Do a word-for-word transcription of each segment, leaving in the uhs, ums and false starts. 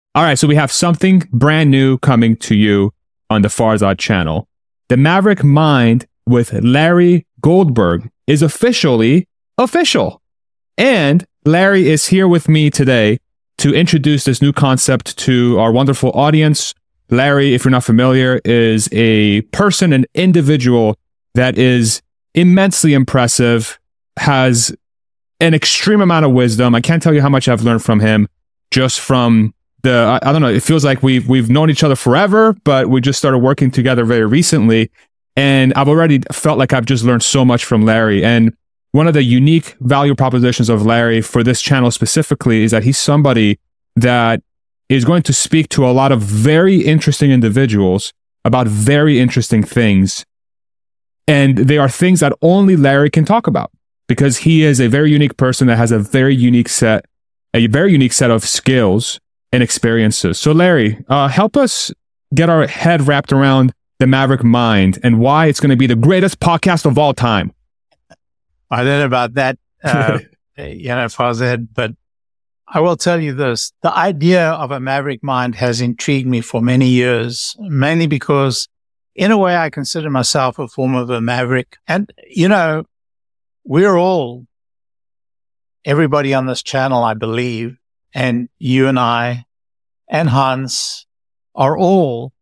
All right, so we have something brand new coming to you on the Farzad channel. The Maverick Mind with Larry Goldberg is officially official. And Larry is here with me today to introduce this new concept to our wonderful audience. Larry, if you're not familiar, is a person, an individual that is immensely impressive, has an extreme amount of wisdom. I can't tell you how much I've learned from him just from the, I, I don't know, it feels like we've, we've known each other forever, but we just started working together very recently. And I've already felt like I've just learned so much from Larry. And one of the unique value propositions of Larry for this channel specifically is that he's somebody that is going to speak to a lot of very interesting individuals about very interesting things. And they are things that only Larry can talk about because he is a very unique person that has a very unique set, a very unique set of skills and experiences. So Larry, uh, help us get our head wrapped around the Maverick Mind and why it's going to be the greatest podcast of all time. I don't know about that, uh, you know, Farzad, but I will tell you this. The idea of a Maverick Mind has intrigued me for many years, mainly because in a way I consider myself a form of a maverick. And, you know, we're all, everybody on this channel, I believe, and you and I and Hans are all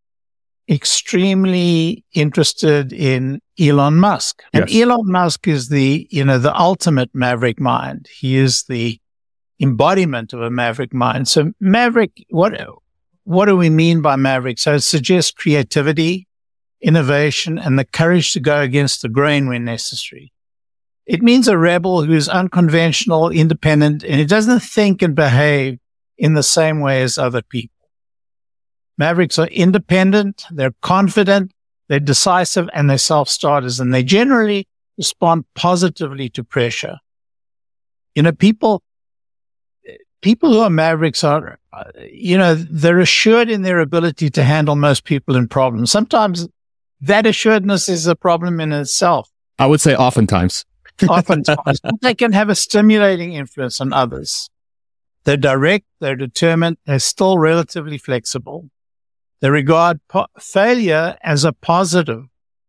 extremely interested in Elon Musk. And Yes. Elon Musk is the, you know, the ultimate Maverick Mind. He is the embodiment of a Maverick Mind. So Maverick, what, what do we mean by Maverick? So it suggests creativity, innovation, and the courage to go against the grain when necessary. It means a rebel who is unconventional, independent, and who doesn't think and behave in the same way as other people. Mavericks are independent, they're confident, they're decisive, and they're self-starters, and they generally respond positively to pressure. You know, people, people who are Mavericks are, uh, you know, they're assured in their ability to handle most people and problems. Sometimes that assuredness is a problem in itself. I would say oftentimes. Oftentimes, they can have a stimulating influence on others. They're direct, they're determined, they're still relatively flexible. They regard po- failure as a positive.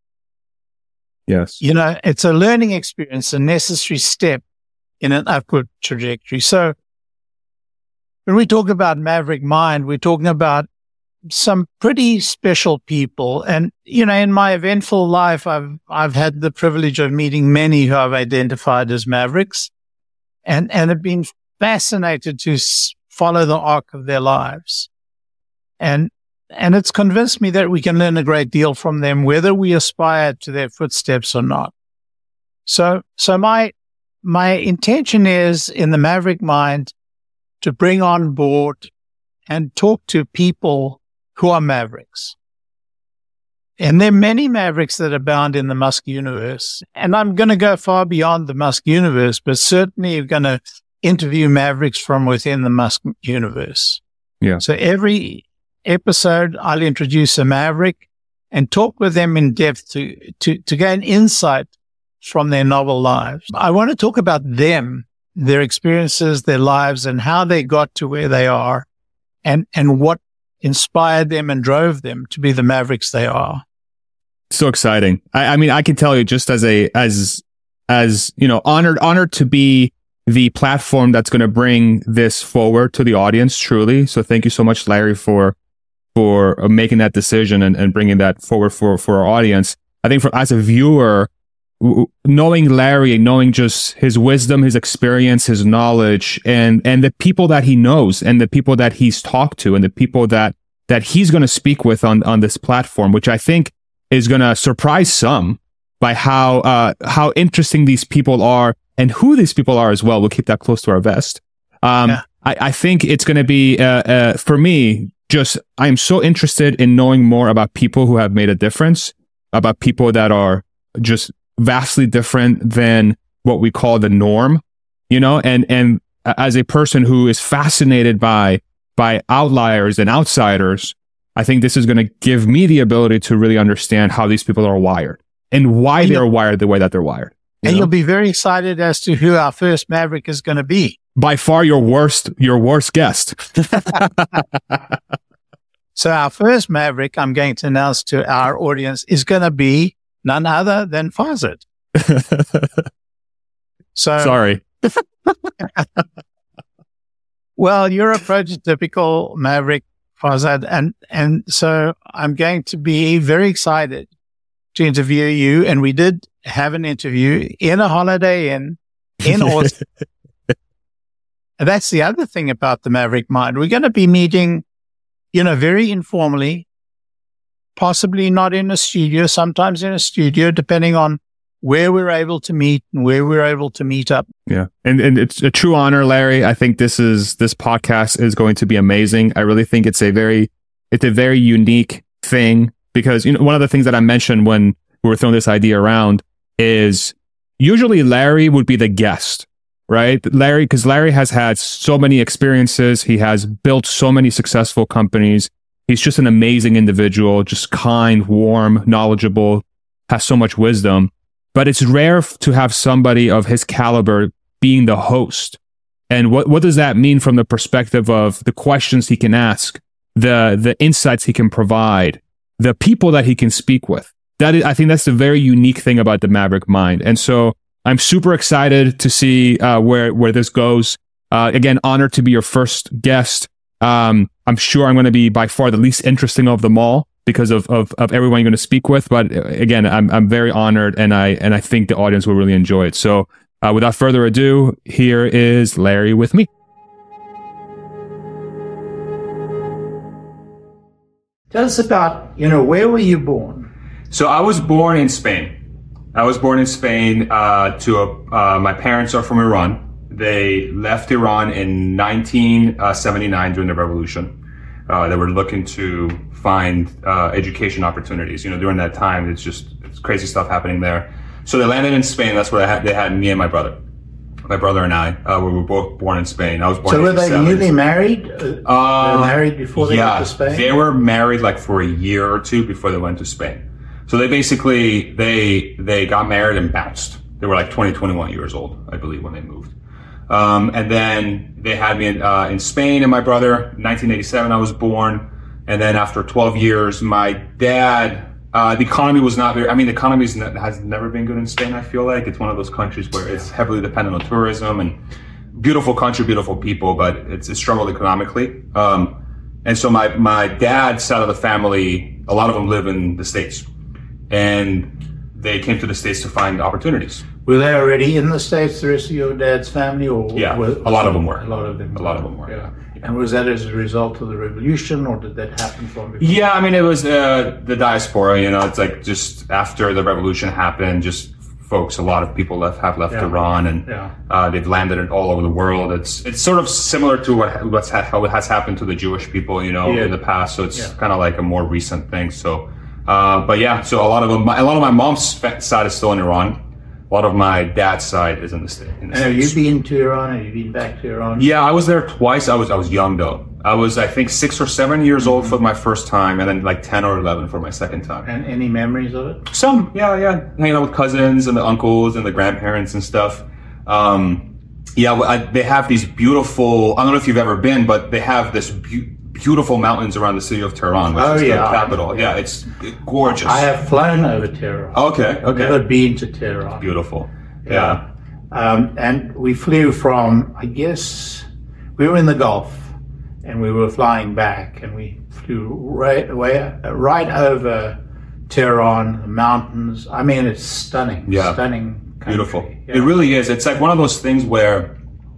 Yes. You know, it's a learning experience, a necessary step in an upward trajectory. So when we talk about Maverick Mind, we're talking about some pretty special people. And, you know, in my eventful life, I've, I've had the privilege of meeting many who I've identified as Mavericks and, and have been fascinated to s- follow the arc of their lives. And, and it's convinced me that we can learn a great deal from them, whether we aspire to their footsteps or not. So, so my, my intention is in the Maverick Mind to bring on board and talk to people who are Mavericks. And there are many Mavericks that abound in the Musk universe. And I'm going to go far beyond the Musk universe, but certainly I'm going to interview Mavericks from within the Musk universe. Yeah. So every episode, I'll introduce a Maverick and talk with them in depth to, to, to gain insight from their novel lives. I want to talk about them, their experiences, their lives, and how they got to where they are and, and what inspired them and drove them to be the Mavericks they are. So exciting. I, I mean, I can tell you just as a, as, as, you know, honored, honored to be the platform that's going to bring this forward to the audience, truly. So thank you so much, Larry, for, for making that decision and, and bringing that forward for, for our audience. I think for, as a viewer, knowing Larry, knowing just his wisdom, his experience, his knowledge, and and the people that he knows, and the people that he's talked to, and the people that that he's going to speak with on on this platform, which I think is going to surprise some by how uh, how interesting these people are and who these people are as well. We'll keep that close to our vest. Um, yeah. I, I think it's going to be uh, uh, for me. Just I am so interested in knowing more about people who have made a difference, about people that are just vastly different than what we call the norm, you know, and, and as a person who is fascinated by, by outliers and outsiders, I think this is going to give me the ability to really understand how these people are wired and why and they're wired the way that they're wired. And know? You'll be very excited as to who our first Maverick is going to be. by far your worst, your worst guest. So our first Maverick I'm going to announce to our audience is going to be none other than Farzad. So sorry. Well, you're a prototypical Maverick, Farzad, and and so I'm going to be very excited to interview you. And we did have an interview in a Holiday Inn in Austin. And that's the other thing about the Maverick Mind. We're going to be meeting, you know, very informally, possibly not in a studio, sometimes in a studio, depending on where we're able to meet and where we're able to meet up. Yeah. And and it's a true honor, Larry. I think this is, this podcast is going to be amazing. I really think it's a very, it's a very unique thing because, you know, one of the things that I mentioned when we were throwing this idea around is usually Larry would be the guest, right? Larry, because Larry has had so many experiences. He has built so many successful companies. He's just an amazing individual, just kind, warm, knowledgeable, has so much wisdom. But it's rare to have somebody of his caliber being the host. And what, what does that mean from the perspective of the questions he can ask, the the insights he can provide, the people that he can speak with? That is, I think that's the very unique thing about the Maverick Mind. And so I'm super excited to see uh, where where this goes. Uh, again, honored to be your first guest. Um, I'm sure I'm going to be by far the least interesting of them all, because of, of, of everyone you're going to speak with. But again, I'm I'm very honored, and I and I think the audience will really enjoy it. So uh, without further ado, here is Larry with me. Tell us about, you know, where were you born? So I was born in Spain. I was born in Spain uh, to a, uh, my parents are from Iran. They left Iran in nineteen seventy-nine during the revolution. Uh, they were looking to find uh, education opportunities. You know, during that time, it's just it's crazy stuff happening there. So they landed in Spain. That's where they had, they had me and my brother. My brother and I, uh, we were both born in Spain. I was born so in were they newly married? Uh, uh, they were married before they yeah, went to Spain? They were married like for a year or two before they went to Spain. So they basically, they they got married and bounced. They were like twenty, twenty-one years old, I believe, when they moved. Um, and then they had me in, uh, in Spain and my brother. In nineteen eighty-seven, I was born. And then after twelve years, my dad, uh, the economy was not very, I mean, the economy has never been good in Spain, I feel like. It's one of those countries where it's heavily dependent on tourism, and beautiful country, beautiful people, but it's, it's struggled economically. Um, and so my, my dad's side of the family, a lot of them live in the States. And they came to the States to find opportunities. Were they already in the States, the rest of your dad's family? Or yeah, were, a lot of them were. A lot of them A lot of them were, yeah. And was that as a result of the revolution, or did that happen from before? Yeah, I mean, it was uh, the diaspora, you know, it's like just after the revolution happened, just folks, a lot of people left have left yeah. Iran, and yeah. uh, they've landed all over the world. It's it's sort of similar to what what's ha- how it has happened to the Jewish people, you know, yeah. in the past. So it's yeah. kind of like a more recent thing. So, uh, but yeah, so a lot of them, a lot of my mom's side is still in Iran. A lot of my dad's side is in the state. In the and have States. you been to Iran? Have you been back to Iran? Yeah, I was there twice. I was I was young though. I was I think six or seven years old for my first time, and then like ten or eleven for my second time. And any memories of it? Some, yeah, yeah. Hanging out with cousins and the uncles and the grandparents and stuff. Um, yeah, I, they have these beautiful. I don't know if you've ever been, but they have this be- beautiful mountains around the city of Tehran, which oh, is yeah. the capital. Yeah, it's gorgeous. I have flown over Tehran. Okay, okay. Never been to Tehran. Beautiful. Yeah. yeah. Um, and we flew from, I guess, we were in the Gulf, and we were flying back, and we flew right, way, right over Tehran, the mountains. I mean, it's stunning. Yeah. Stunning country. Beautiful. Yeah. It really is. It's like one of those things where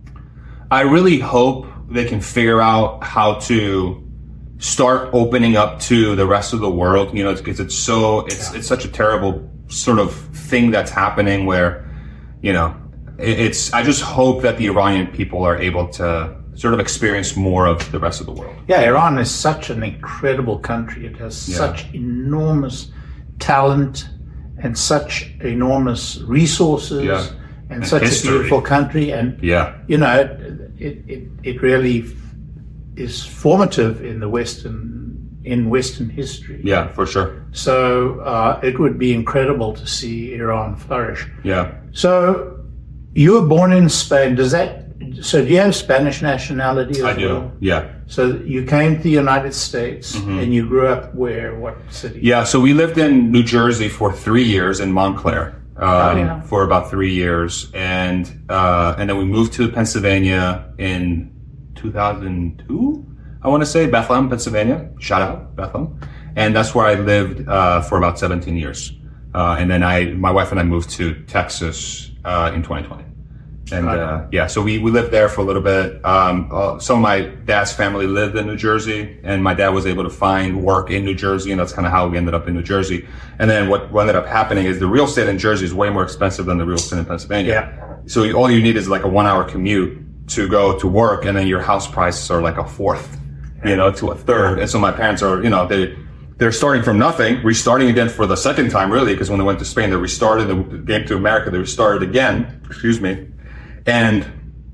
I really hope they can figure out how to start opening up to the rest of the world, you know, because it's, it's so, it's, yeah. it's such a terrible sort of thing that's happening where, you know, it, it's, I just hope that the Iranian people are able to sort of experience more of the rest of the world. Yeah, Iran is such an incredible country. It has yeah. such enormous talent and such enormous resources yeah. and, and such history. A beautiful country. And, yeah. you know, it, it, it really is formative in the Western, in Western history. Yeah, for sure. So uh, it would be incredible to see Iran flourish. Yeah. So you were born in Spain. Does that so do you have Spanish nationality as I do, well? yeah. So you came to the United States Mm-hmm. and you grew up where? What city? Yeah, so we lived in New Jersey for three years in Montclair. Um, Oh, yeah. For about three years, and uh, and then we moved to Pennsylvania in two thousand two. I want to say Bethlehem, Pennsylvania. Shout out Bethlehem, and that's where I lived uh, for about seventeen years. Uh, and then I, my wife and I moved to Texas uh, in twenty twenty. And uh, yeah, so we, we lived there for a little bit. Um, uh, some of my dad's family lived in New Jersey, and my dad was able to find work in New Jersey, and that's kind of how we ended up in New Jersey. And then what, what ended up happening is the real estate in Jersey is way more expensive than the real estate in Pennsylvania. Yeah. So you, all you need is like a one hour commute to go to work, and then your house prices are like a fourth, you know, to a third. And so my parents are, you know, they, they're starting from nothing, restarting again for the second time, really, because when they went to Spain, they restarted, they came to America, they restarted again, excuse me. And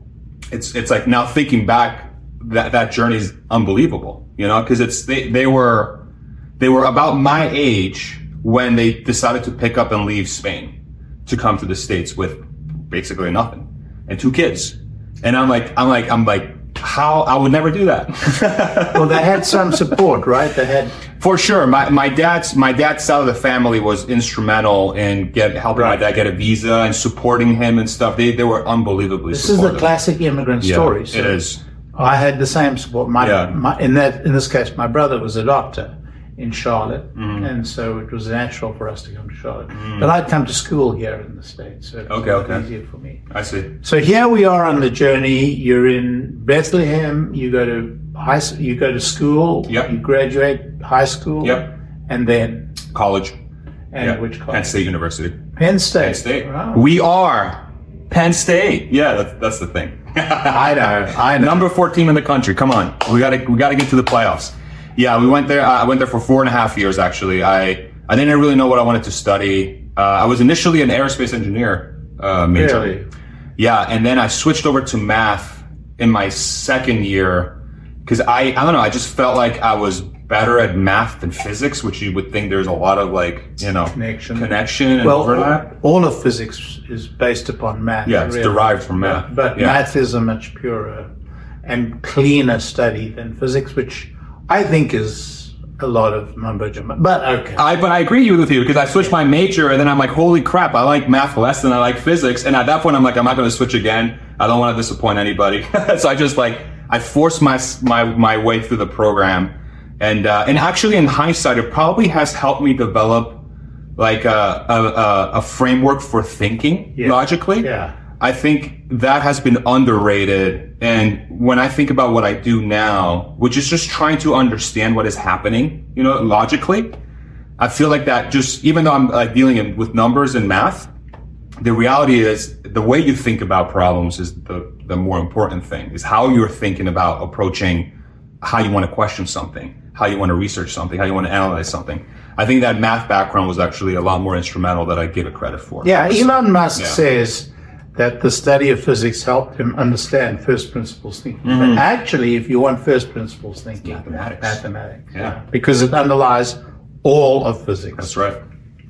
it's, it's like now thinking back, that, that journey is unbelievable, you know, cause it's, they, they were, they were about my age when they decided to pick up and leave Spain to come to the States with basically nothing and two kids. And I'm like, I'm like, I'm like, how, I would never do that. Well, they had some support, right? They had. For sure. My, my dad's, my dad's side of the family was instrumental in get, helping Right. my dad get a visa and supporting him and stuff. They, they were unbelievably This supportive. is the classic immigrant Yeah, story. So it is. I had the same support. My, Yeah. my, in that, in this case, my brother was a doctor in Charlotte, Mm-hmm. and so it was natural for us to come to Charlotte. But I'd come to school here in the States, so it was Okay, a lot okay. easier for me. I see. So here we are on the journey. You're in Bethlehem. You go to high. s- You go to school. Yep. You graduate high school. Yep. And then College. and Yeah. which college? Penn State University. Penn State. Penn State. Wow. We are Penn State. Yeah, that's, that's the thing. I know. I know. Number fourteen in the country. Come on, we gotta we gotta get to the playoffs. Yeah, we went there. I went there for four and a half years. Actually, I I didn't really know what I wanted to study. Uh, I was initially an aerospace engineer uh, major. Really? Yeah, and then I switched over to math in my second year because I I don't know. I just felt like I was better at math than physics, which you would think there's a lot of like you know Connection. connection and Well, overlap. all of physics is based upon math. Yeah, it's really. derived from math. But Yeah. math is a much purer and cleaner study than physics, which I think is a lot of mumbo jumbo. But okay. I, but I agree with you because I switched my major and then I'm like, holy crap, I like math less than I like physics. And at that point, I'm like, I'm not going to switch again. I don't want to disappoint anybody. So I just like, I forced my, my, my way through the program. And, uh, and actually in hindsight, it probably has helped me develop like a, a, a, a framework for thinking Yeah. logically. Yeah. I think that has been underrated. And when I think about what I do now, which is just trying to understand what is happening, you know, logically, I feel like that just, even though I'm like dealing in, with numbers and math, the reality is the way you think about problems is the, the more important thing, is how you're thinking about approaching how you want to question something, how you want to research something, how you want to analyze something. I think that math background was actually a lot more instrumental than I give it credit for. Yeah, Elon Musk Yeah. says that the study of physics helped him understand first principles thinking. Mm-hmm. But actually, if you want first principles thinking, Mathematics. mathematics. Yeah. Because it underlies all of physics. That's right.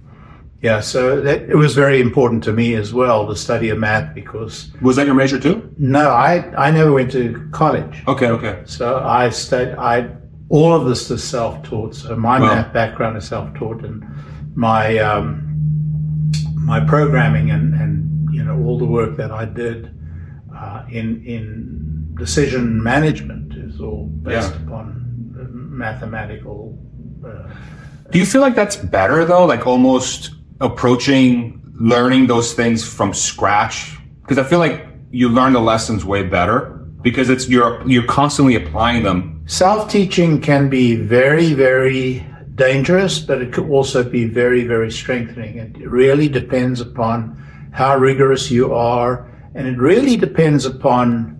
Yeah, so that, it was very important to me as well, the study of math, because Was that your major too? no, I, I never went to college. Okay, okay. So I studied, I, all of this is self-taught. So my Wow. math background is self-taught, and my, um, my programming and, and, you know, all the work that I did, uh, in, in decision management is all based Yeah. upon uh, mathematical, uh, Do you feel like that's better though? Like almost approaching learning those things from scratch? Because I feel like you learn the lessons way better because it's you're you're constantly applying them. self-teaching can be very, very dangerous, but it could also be very, very strengthening. It really depends upon how rigorous you are, and it really depends upon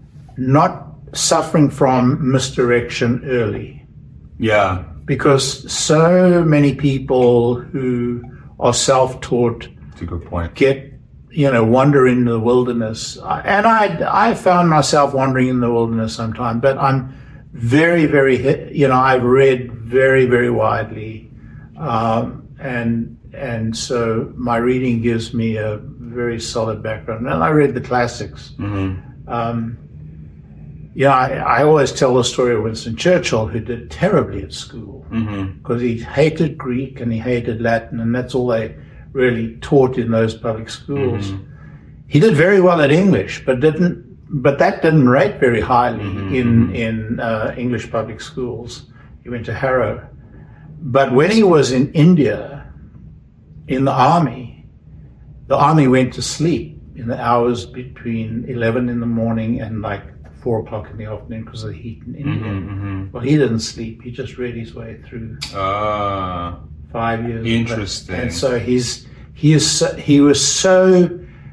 not suffering from misdirection early. Yeah. Because so many people who are self-taught That's a good point. get, you know, wander in the wilderness. And I, I found myself wandering in the wilderness sometime, but I'm very, very, you know, I've read very, very widely. Um, and, and so my reading gives me a very solid background. And I read the classics. Mm-hmm. Um, yeah, I, I always tell the story of Winston Churchill, who did terribly at school because mm-hmm. he hated Greek and he hated Latin, and that's all they really taught in those public schools. Mm-hmm. He did very well at English, but didn't. But that didn't rate very highly mm-hmm. in in uh, English public schools. He went to Harrow, but when he was in India, in the army, the army went to sleep in the hours between eleven in the morning and like four o'clock in the afternoon because of the heat in India. Mm-hmm, mm-hmm. Well, he didn't sleep. He just read his way through uh, five years. Interesting. And so he's he is so, he was so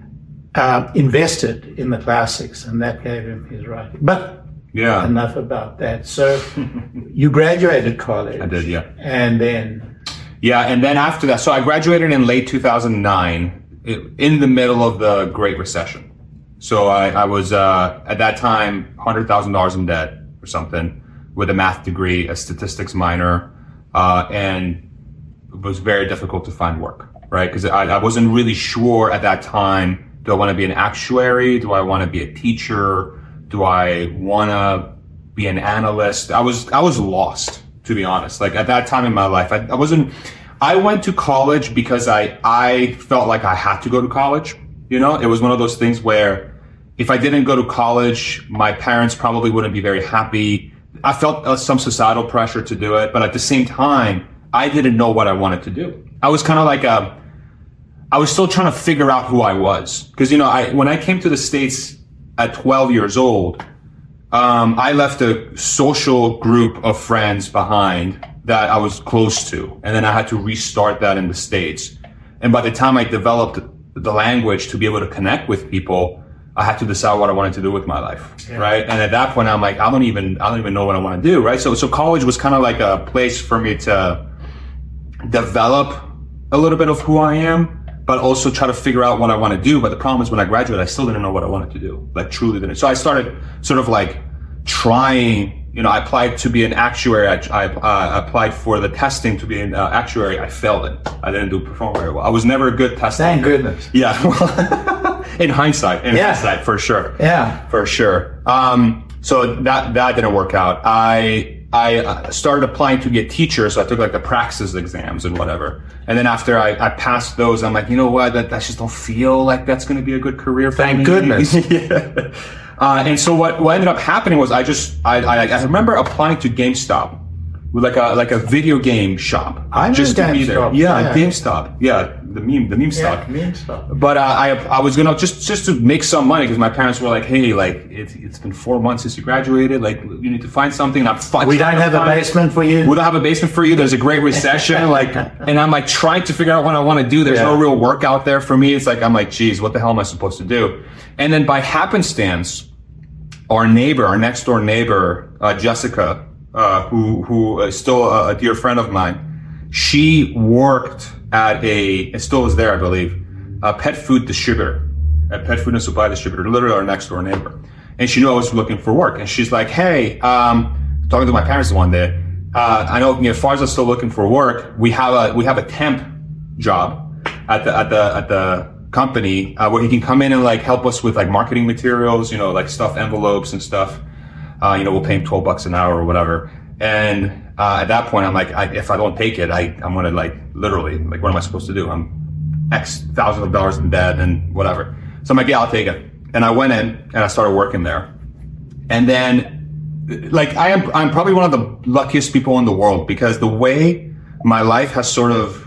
uh, invested in the classics, and that gave him his writing. But yeah, enough about that. So you graduated college. I did, yeah. And then yeah, and then after that, so I graduated in late two thousand nine, in the middle of the Great Recession. So I, I was, uh, at that time, one hundred thousand dollars in debt or something with a math degree, a statistics minor, uh, and it was very difficult to find work, right? Because I, I wasn't really sure at that time, do I want to be an actuary? Do I want to be a teacher? Do I want to be an analyst? I was, I was lost, to be honest. Like at that time in my life, I, I wasn't, I went to college because I, I felt like I had to go to college. You know, it was one of those things where if I didn't go to college, my parents probably wouldn't be very happy. I felt uh, some societal pressure to do it, but at the same time, I didn't know what I wanted to do. I was kind of like a, I was still trying to figure out who I was. Because, you know, I, when I came to the States at twelve years old, um, I left a social group of friends behind that I was close to. And then I had to restart that in the States. And by the time I developed the language to be able to connect with people, I had to decide what I wanted to do with my life, yeah. right? And at that point, I'm like, I don't even, I don't even know what I want to do, right? So, so college was kind of like a place for me to develop a little bit of who I am, but also try to figure out what I want to do. But the problem is when I graduated, I still didn't know what I wanted to do, like truly didn't. So I started sort of like trying. You know, I applied to be an actuary. I, I uh, applied for the testing to be an uh, actuary. I failed it. I didn't do perform very well. I was never a good tester. Thank goodness. Yeah. in hindsight, in yeah. hindsight, for sure. Yeah. For sure. Um, so that, that didn't work out. I, I started applying to be a teacher. So I took like the praxis exams and whatever. And then after I, I passed those, I'm like, you know what? That, I just don't feel like that's going to be a good career for Thank me. goodness. yeah. Uh, and so what, what ended up happening was I just, I, I, I remember applying to GameStop with like a, like a video game shop. I just to be there. Yeah, yeah, GameStop. Yeah, the meme, the meme stock. Yeah, meme stock. But, uh, I, I was gonna just, just to make some money because my parents were like, hey, like, it's, it's been four months since you graduated. Like, you need to find something. And I'm fi- We don't have a basement for you. We don't have a basement for you. There's a great recession. like, and I'm like trying to figure out what I want to do. There's yeah. no real work out there for me. It's like, I'm like, geez, what the hell am I supposed to do? And then by happenstance, our neighbor, our next door neighbor, uh, Jessica, uh, who, who is still a, a dear friend of mine, she worked at a, it still is there, I believe, a pet food distributor, a pet food and supply distributor, literally our next door neighbor. And she knew I was looking for work. And she's like, hey, um, talking to my parents one day, uh, I know, you know, Farza's still looking for work. We have a, we have a temp job at the, at the, at the, company uh, where he can come in and like help us with like marketing materials, you know, like stuff, envelopes and stuff. Uh, you know, we'll pay him twelve bucks an hour or whatever. And uh, at that point, I'm like, I, if I don't take it, I, I'm gonna like literally like, what am I supposed to do? I'm X thousands of dollars in debt and whatever. So I'm like, yeah, I'll take it. And I went in and I started working there. And then, like, I am, I'm probably one of the luckiest people in the world because the way my life has sort of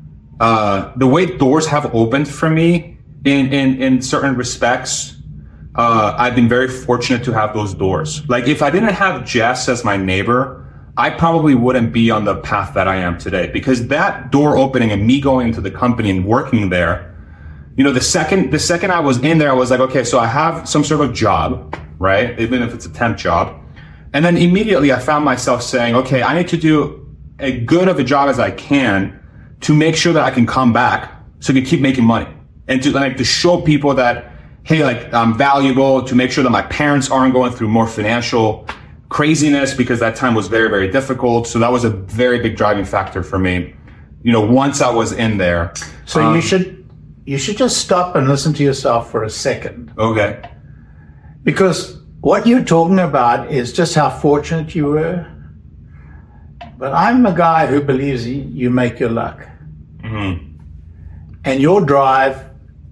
Uh, the way doors have opened for me in, in, in certain respects, uh, I've been very fortunate to have those doors. Like if I didn't have Jess as my neighbor, I probably wouldn't be on the path that I am today because that door opening and me going into the company and working there, you know, the second, the second I was in there, I was like, okay, so I have some sort of job, right? Even if it's a temp job. And then immediately I found myself saying, okay, I need to do as good of a job as I can to make sure that I can come back so I can keep making money and to like to show people that, hey, like I'm valuable, to make sure that my parents aren't going through more financial craziness because that time was very, very difficult. So that was a very big driving factor for me. You know, once I was in there. So um, you should, you should just stop and listen to yourself for a second. Okay. Because what you're talking about is just how fortunate you were. But I'm a guy who believes you make your luck. Mm-hmm. And your drive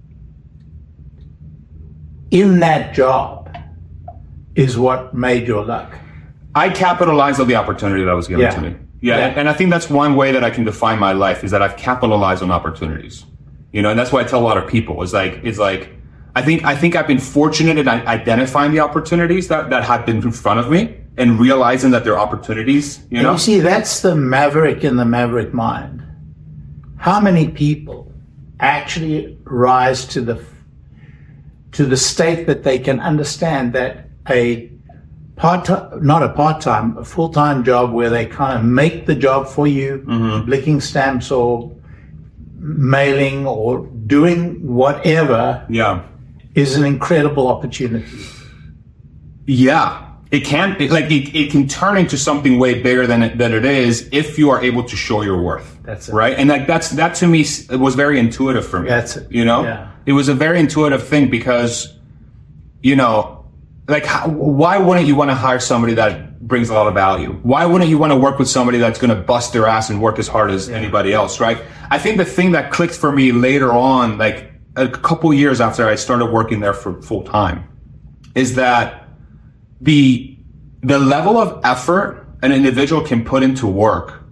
in that job is what made your luck. I capitalized on the opportunity that was given Yeah. to me. Yeah, Yeah. and I think that's one way that I can define my life is that I've capitalized on opportunities. You know, and that's what I tell a lot of people. Is like, is like, I think I think I've been fortunate in identifying the opportunities that, that have been in front of me and realizing that they're opportunities. You And know, you see, that's the maverick in the maverick mind. How many people actually rise to the to the state that they can understand that a part not a part-time, a full-time job where they kind of make the job for you, mm-hmm. licking stamps or mailing or doing whatever, yeah, is an incredible opportunity. Yeah, it can it, like it, it can turn into something way bigger than it, than it is if you are able to show your worth. That's it. Right, and like that's that to me it was very intuitive for me. That's it. You know, Yeah. It was a very intuitive thing because, you know, like how, why wouldn't you want to hire somebody that brings a lot of value? Why wouldn't you want to work with somebody that's going to bust their ass and work as hard as yeah. anybody else? Right. I think the thing that clicked for me later on, like a couple years after I started working there for full time, is that the the level of effort an individual can put into work,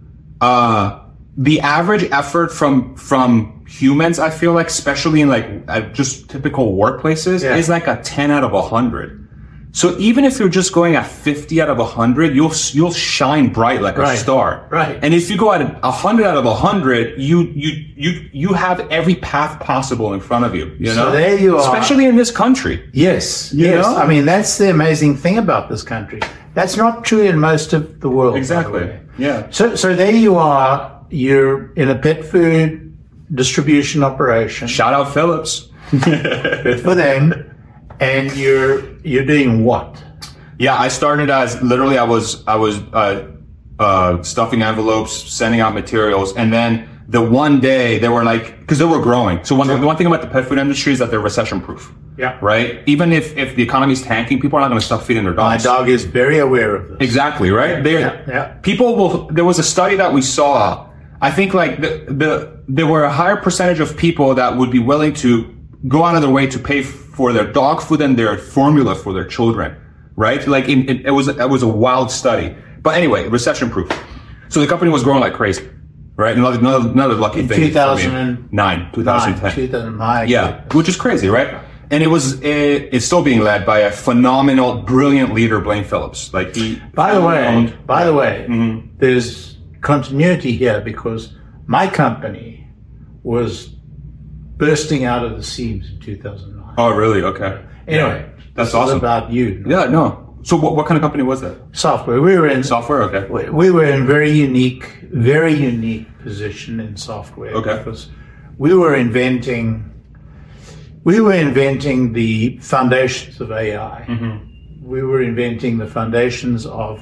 uh, the average effort from from humans, I feel like, especially in like uh, just typical workplaces, yeah. is like a ten out of a hundred. So even if you're just going at fifty out of a hundred, you'll you'll shine bright like right. a star. Right. And if you go at a hundred out of a hundred, you you you you have every path possible in front of you. You know. So there you are. Especially in this country. Yes. You yes. know? I mean, that's the amazing thing about this country. That's not true in most of the world. Exactly. Yeah. So so there you are. You're in a pet food distribution operation. Shout out Phillips. Good for them. And you're you're doing what? Yeah, I started as literally I was I was uh, uh, stuffing envelopes, sending out materials, and then the one day they were like, because they were growing. So one, the one thing about the pet food industry is that they're recession proof. Yeah. Right. Even if if the economy's tanking, people are not going to stop feeding their dogs. My dog is very aware of this. Exactly. Right. They yeah, yeah. people will. There was a study that we saw. I think like the the there were a higher percentage of people that would be willing to go out of their way to pay for their dog food and their formula for their children, right? Like it, it, it was it was a wild study. But anyway, recession proof. So the company was growing like crazy, right? Another another, another lucky in thing. two thousand nine, two thousand ten, two thousand nine. Yeah, which is crazy, right? And it was it, it's still being led by a phenomenal, brilliant leader, Blaine Phillips. Like he. By the way, owned, by the way, mm-hmm. there's continuity here because my company was bursting out of the seams in two thousand nine. Oh, really? Okay. Anyway, that's this awesome. is about you. Yeah, no. So what, what kind of company was that? Software. We were in software. Okay. We, we were in very unique, very unique position in software. Okay. Because we were inventing, we were inventing the foundations of A I. Mm-hmm. We were inventing the foundations of,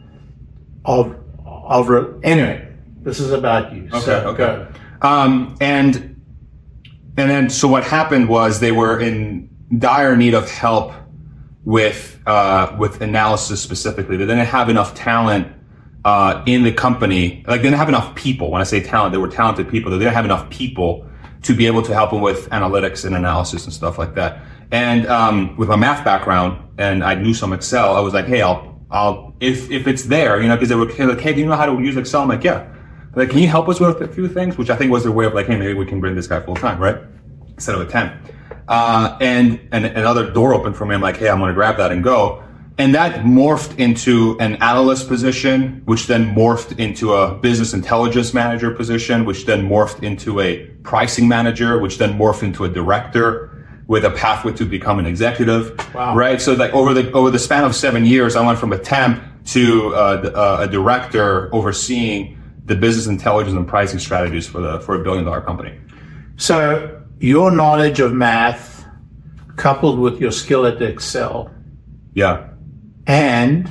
of, of. Anyway, this is about you. Okay. So okay. Go. Um, and. And then, so what happened was they were in dire need of help with uh, with analysis specifically. They didn't have enough talent uh, in the company. Like, they didn't have enough people. When I say talent, they were talented people. They didn't have enough people to be able to help them with analytics and analysis and stuff like that. And um, with my math background, and I knew some Excel, I was like, hey, I'll I'll if if it's there, you know, because they were like, hey, do you know how to use Excel? I'm like, yeah. Like, can you help us with a few things? Which I think was their way of like, hey, maybe we can bring this guy full time, right? Instead of a temp. Uh, and, and another door opened for me. I'm like, hey, I'm going to grab that and go. And that morphed into an analyst position, which then morphed into a business intelligence manager position, which then morphed into a pricing manager, which then morphed into a director with a pathway to become an executive. Wow. Right? So like over the, over the span of seven years, I went from a temp to uh, a director overseeing the business intelligence and pricing strategies for the for a billion dollar company. So your knowledge of math, coupled with your skill at Excel, yeah, and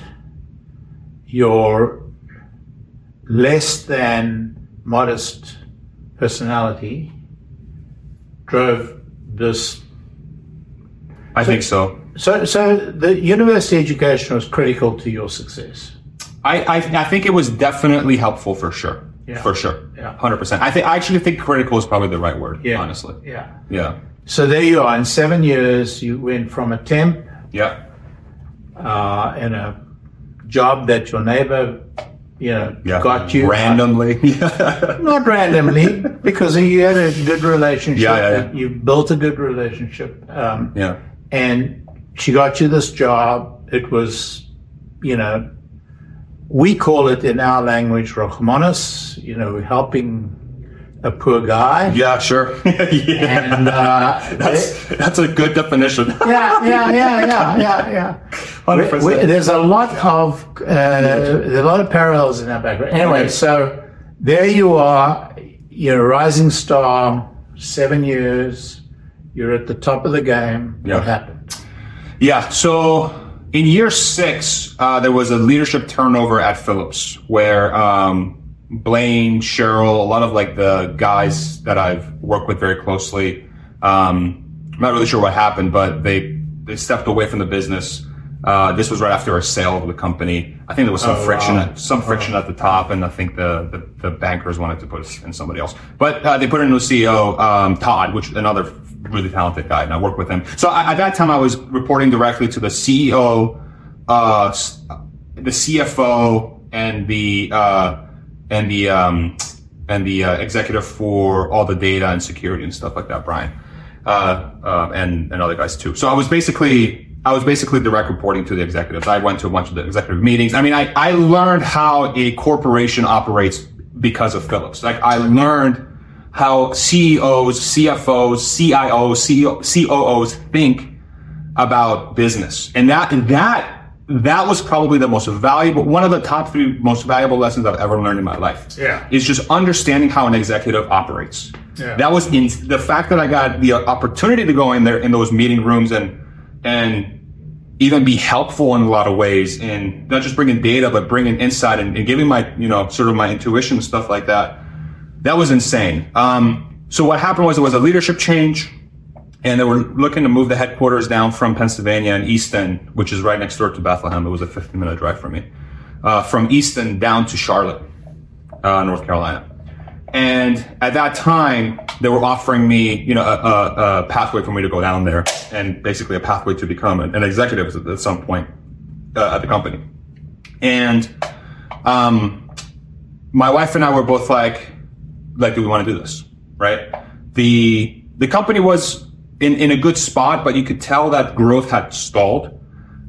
your less than modest personality, drove this I think so. So, so the university education was critical to your success. I, I, I think it was definitely helpful for sure. Yeah. For sure. Yeah. one hundred percent. I think, I actually think critical is probably the right word, Yeah. honestly. Yeah. Yeah. So there you are. In seven years, you went from a temp Yeah. uh, in a job that your neighbor, you know, Yeah. got you randomly. Not randomly, because you had a good relationship. Yeah, yeah, yeah. You built a good relationship. Um, yeah. And she got you this job. It was, you know, we call it in our language, rochmonis, you know, helping a poor guy. Yeah, sure. yeah. And uh, that's, that's a good definition. yeah, yeah, yeah, yeah, yeah, yeah. one hundred percent. We, we, there's a lot of uh, there's a lot of parallels in our background. Anyway, so there you are. You're a rising star. Seven years. You're at the top of the game. Yeah. What happened? Yeah. So in year six, uh, there was a leadership turnover at Philips where um, Blaine, Cheryl, a lot of like the guys that I've worked with very closely. Um, I'm not really sure what happened, but they they stepped away from the business. Uh, this was right after a sale of the company. I think there was some Oh, friction, wow. at, some friction at the top, and I think the, the, the bankers wanted to put it in somebody else. But uh, they put in a new C E O, um, Todd, which another really talented guy, and I worked with him. So I, at that time, I was reporting directly to the C E O, uh, the C F O, and the uh, and the um, and the uh, executive for all the data and security and stuff like that, Brian, uh, uh, and and other guys too. So I was basically. I was basically direct reporting to the executives. I went to a bunch of the executive meetings. I mean, I, I learned how a corporation operates because of Philips. Like, I learned how C E Os, C F Os, C I Os, C O Os think about business. And that, that, that was probably the most valuable, one of the top three most valuable lessons I've ever learned in my life. Yeah. Is just understanding how an executive operates. Yeah. That was in, the fact that I got the opportunity to go in there in those meeting rooms and, and even be helpful in a lot of ways, in not just bringing data, but bringing insight and, and giving my, you know, sort of my intuition and stuff like that. That was insane. Um, so what happened was there was a leadership change, and they were looking to move the headquarters down from Pennsylvania and Easton, which is right next door to Bethlehem. It was a fifteen minute drive for me, uh, from Easton down to Charlotte, uh, North Carolina. And at that time, they were offering me, you know, a, a, a pathway for me to go down there, and basically a pathway to become an, an executive at, at some point uh, at the company. And um, my wife and I were both like, like, do we want to do this? Right? The the company was in, in a good spot, but you could tell that growth had stalled.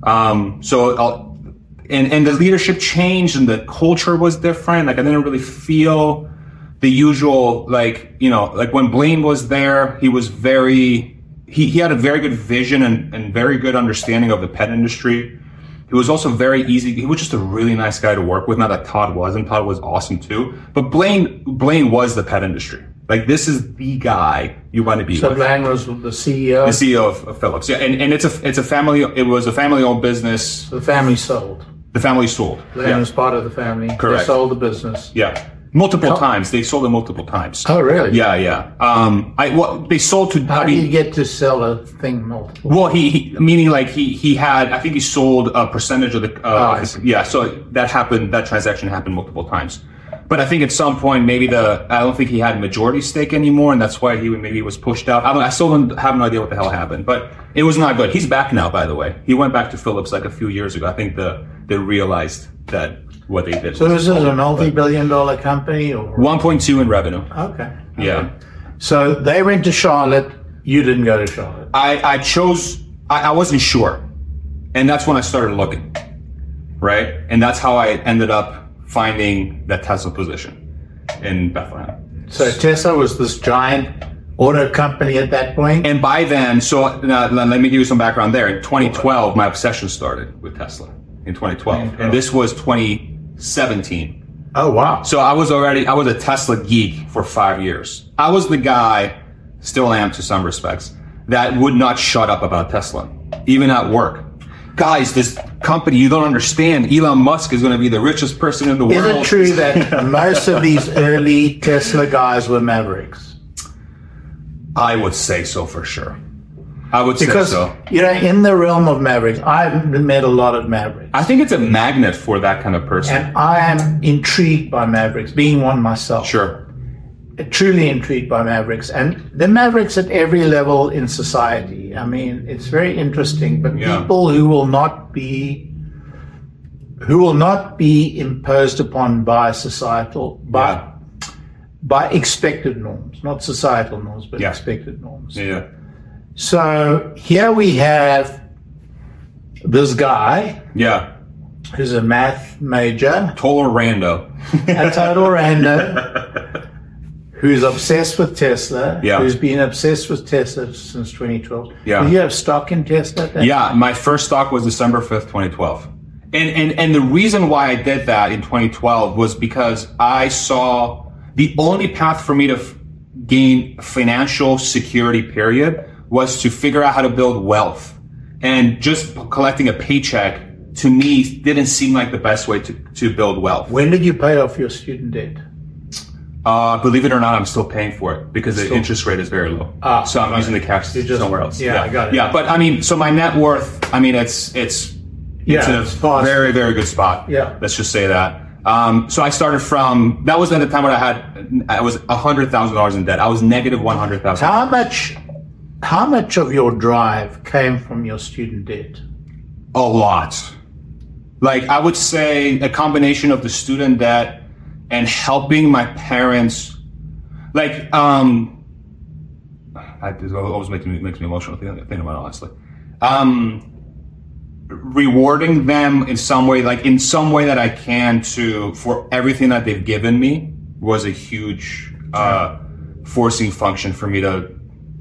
Um, so, I'll, and and the leadership changed, and the culture was different. Like, I didn't really feel the usual, like, you know, like when Blaine was there, he was very, he, he had a very good vision and, and very good understanding of the pet industry. He was also very easy. He was just a really nice guy to work with. Not that Todd wasn't. Todd was awesome too. But Blaine, Blaine was the pet industry. Like, this is the guy you want to be So with. Blaine was the C E O. The C E O of, of Philips. Yeah. And, and it's a, it's a family, it was a family owned business. The family sold. The family sold. Blaine Yeah. was part of the family. Correct. They sold the business. Yeah. Multiple times. They sold it multiple times. Oh, really? Yeah, yeah. Um, I well, they sold to. How I do mean, you get to sell a thing multiple? well, he, he meaning like he he had. I think he sold a percentage of the. Uh, Oh, I see. yeah, so that happened. That transaction happened multiple times. But I think at some point, maybe the. I don't think he had majority stake anymore, and that's why he maybe was pushed out. I don't. I still don't have no idea what the hell happened, but it was not good. He's back now, by the way. He went back to Philips like a few years ago. I think the they realized that what they did. So was this is a multi-billion dollar company, or one point two in revenue. okay? Yeah. Okay. So they went to Charlotte. You didn't go to Charlotte. I, I chose, I, I wasn't sure. And that's when I started looking, right? And that's how I ended up finding that Tesla position in Bethlehem. So Tesla was this giant auto company at that point. And by then, so uh, let me give you some background there. In twenty twelve, my obsession started with Tesla in twenty twelve. And this was twenty seventeen. Oh, wow. So I was already, I was a Tesla geek for five years. I was the guy, still am to some respects, that would not shut up about Tesla, even at work. Guys, this company, you don't understand. Elon Musk is going to be the richest person in the Is world. it true that most of these early Tesla guys were mavericks? I would say so for sure. I would because, say so. You know, in the realm of Mavericks, I've met a lot of Mavericks. I think it's a magnet for that kind of person. And I am intrigued by Mavericks, being one myself. Sure. Truly intrigued by Mavericks. And the Mavericks at every level in society. I mean, it's very interesting. But Yeah. people who will not be, who will not be imposed upon by societal, by, Yeah. by expected norms, not societal norms, but Yeah. expected norms. Yeah. So here we have this guy Yeah. who's a math major, Total rando. a total rando, who's obsessed with Tesla, Yeah. who's been obsessed with Tesla since twenty twelve. Yeah. Do you have stock in Tesla? at that Yeah, time? my first stock was December fifth, twenty twelve. And, and, and the reason why I did that in twenty twelve was because I saw the only path for me to f- gain financial security, period, was to figure out how to build wealth. And just collecting a paycheck, to me, didn't seem like the best way to, to build wealth. When did you pay off your student debt? Uh, believe it or not, I'm still paying for it because the Still. interest rate is very low. Ah, so I'm got using it. the cash You just- somewhere else. yeah, I got it. Yeah, but I mean, so my net worth, I mean, it's, it's, Yeah, it's in a it's fast. very, very good spot. Yeah. Let's just say that. Um, so I started from, that was at the time when I had, I was one hundred thousand dollars in debt. I was negative one hundred thousand dollars. How much, how much of your drive came from your student debt? A lot. Like, I would say a combination of the student debt and helping my parents. Like, um, I, it always makes me, makes me emotional thinking about it, honestly. Um, rewarding them in some way, like in some way that I can to, for everything that they've given me was a huge, uh, forcing function for me to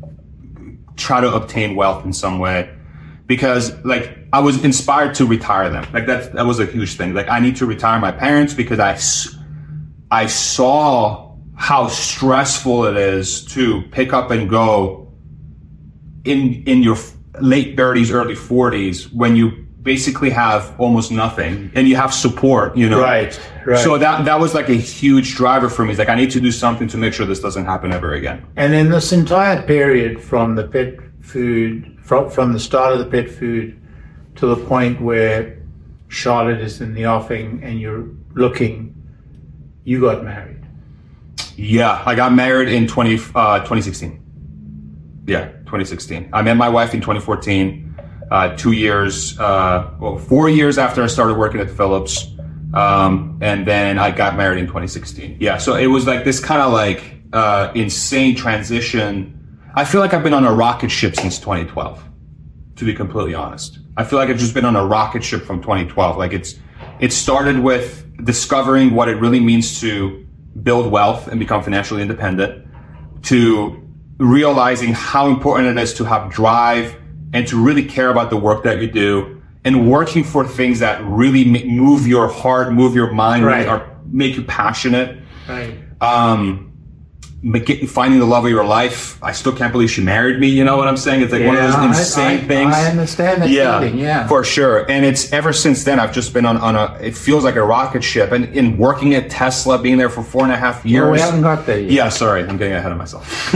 try to obtain wealth in some way. Because like I was inspired to retire them. Like that, that was a huge thing. Like I need to retire my parents because I, I saw how stressful it is to pick up and go in, in your late thirties, early forties, when you basically have almost nothing and you have support, you know? Right, right. So that, that was like a huge driver for me. It's like, I need to do something to make sure this doesn't happen ever again. And in this entire period from the pet food, from, from the start of the pet food to the point where Charlotte is in the offing and you're looking, you got married. Yeah, I got married in twenty, uh, twenty sixteen. Yeah, twenty sixteen. I met my wife in twenty fourteen, uh, two years, uh, well, four years after I started working at Philips. Um, and then I got married in twenty sixteen. Yeah, so it was like this kind of like, uh, insane transition. I feel like I've been on a rocket ship since twenty twelve, to be completely honest. I feel like I've just been on a rocket ship from twenty twelve. Like it's, it started with discovering what it really means to build wealth and become financially independent, to realizing how important it is to have drive and to really care about the work that you do and working for things that really move your heart, move your mind, Right. or make you passionate. Right. Um, get, finding the love of your life. I still can't believe she married me. You know what I'm saying? It's like one of those I- insane I, things. I understand that Yeah, feeling, yeah. for sure. And it's ever since then, I've just been on, on a, it feels like a rocket ship. And in working at Tesla, being there for four and a half years. Well, we haven't got there yet. Yeah, sorry. I'm getting ahead of myself.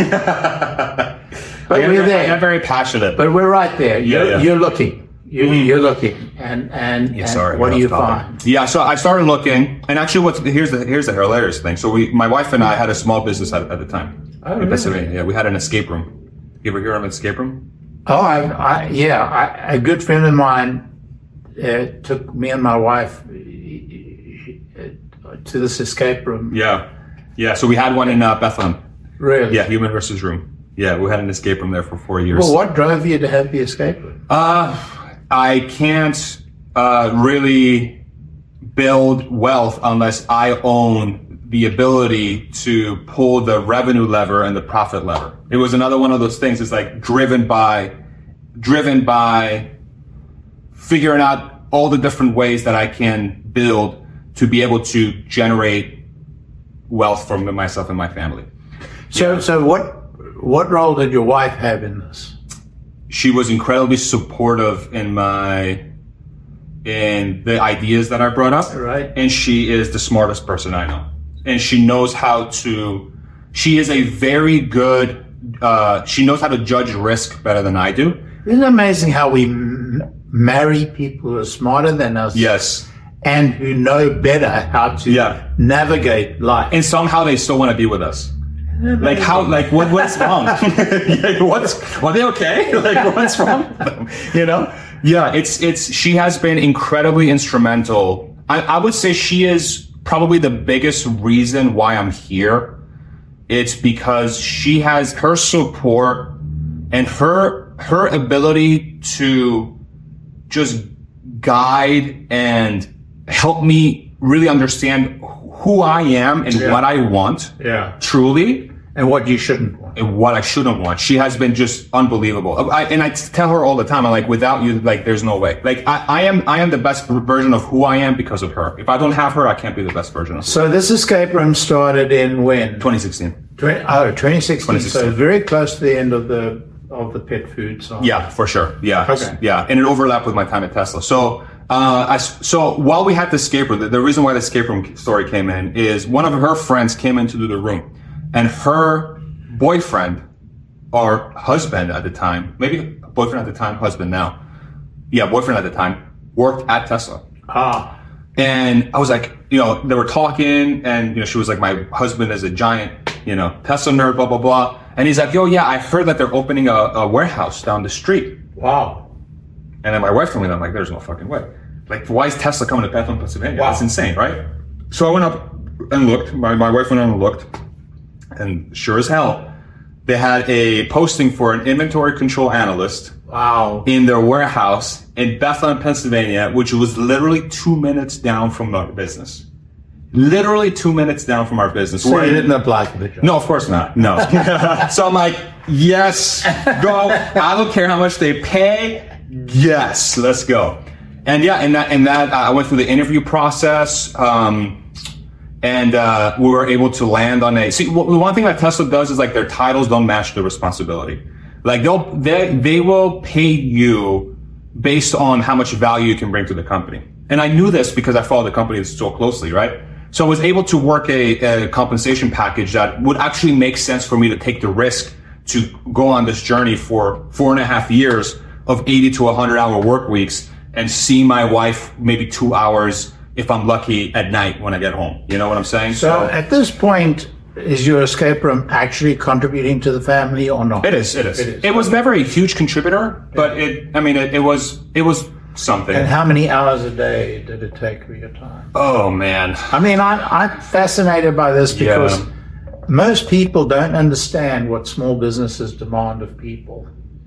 But I got, we're I there. got very passionate. But we're right there. You're, yeah. you're looking. You're, you're looking. And, and, Yeah, and sorry, what we're do you off topic. find? Yeah, so I started looking, and actually, what's here's the here's the hilarious thing. So we, my wife and I, had a small business at, at the time Oh, in really? Pennsylvania. Yeah, we had an escape room. You ever hear of an escape room? Oh, I, I yeah. I, a good friend of mine uh, took me and my wife uh, to this escape room. Yeah, yeah. So we had one in uh, Bethlehem. Really? Yeah, Human versus Room. Yeah, we had an escape room there for four years. Well, what drove you to have the escape room? Uh, I can't uh, really build wealth unless I own the ability to pull the revenue lever and the profit lever. It was another one of those things. It's like driven by, driven by figuring out all the different ways that I can build to be able to generate wealth for myself and my family. So, so what what role did your wife have in this? She was incredibly supportive in my, in the ideas that I brought up. Right. And she is the smartest person I know. And she knows how to, she is a very good uh, she knows how to judge risk better than I do. Isn't it amazing how we m- marry people who are smarter than us? Yes. And who know better how to Yeah. navigate life. And somehow they still want to be with us. Like how, like what, what's wrong? Like, what's, are they okay? Like what's wrong with them? You know? Yeah, it's, it's, she has been incredibly instrumental. I, I would say she is probably the biggest reason why I'm here. It's because she has her support and her, her ability to just guide and help me really understand who I am and Yeah. what I want. Yeah. Truly. And what you shouldn't want. And what I shouldn't want. She has been just unbelievable. I, and I tell her all the time, I'm like, without you, like, there's no way. Like, I, I am, I am the best version of who I am because of her. If I don't have her, I can't be the best version of her. So this escape room started in when? twenty sixteen. twenty, oh, twenty sixteen. twenty sixteen. So very close to the end of the of the pet food side. Yeah, for sure. Yeah. Okay. Yeah. And it overlapped with my time at Tesla. So, uh, I, so while we had the escape room, the, the reason why the escape room story came in is one of her friends came into the room and her boyfriend or husband at the time, maybe boyfriend at the time, husband now. Yeah, boyfriend at the time worked at Tesla. Ah. And I was like, you know, they were talking and, you know, she was like, my husband is a giant, you know, Tesla nerd, blah, blah, blah. And he's like, yo, yeah, I heard that they're opening a, a warehouse down the street. Wow. And then my wife told me that. I'm like, there's no fucking way. Like, why is Tesla coming to Bethlehem, Pennsylvania? Wow. That's insane, right? So I went up and looked. My, my wife went on and looked. And sure as hell, they had a posting for an inventory control analyst. Wow. In their warehouse in Bethlehem, Pennsylvania, which was literally two minutes down from our business. Literally two minutes down from our business. So We're you in- didn't apply for the job? No, of course not. No. So I'm like, yes, go. I don't care how much they pay. Yes, let's go. And yeah, and that, and that, uh, I went through the interview process. Um, and, uh, we were able to land on a, see, w- the one thing that Tesla does is like their titles don't match the responsibility. Like they'll, they, they will pay you based on how much value you can bring to the company. And I knew this because I followed the company so closely, right? So I was able to work a, a compensation package that would actually make sense for me to take the risk to go on this journey for four and a half years of eighty to one hundred hour work weeks and see my wife maybe two hours if I'm lucky at night when I get home. You know what I'm saying? So at this point, is your escape room actually contributing to the family or not? It is, it is. It is. It was never a huge contributor, but it, I mean, it, it was, it was something. And how many hours a day did it take for your time? Oh man. I mean, I, I'm fascinated by this because Yeah. most people don't understand what small businesses demand of people.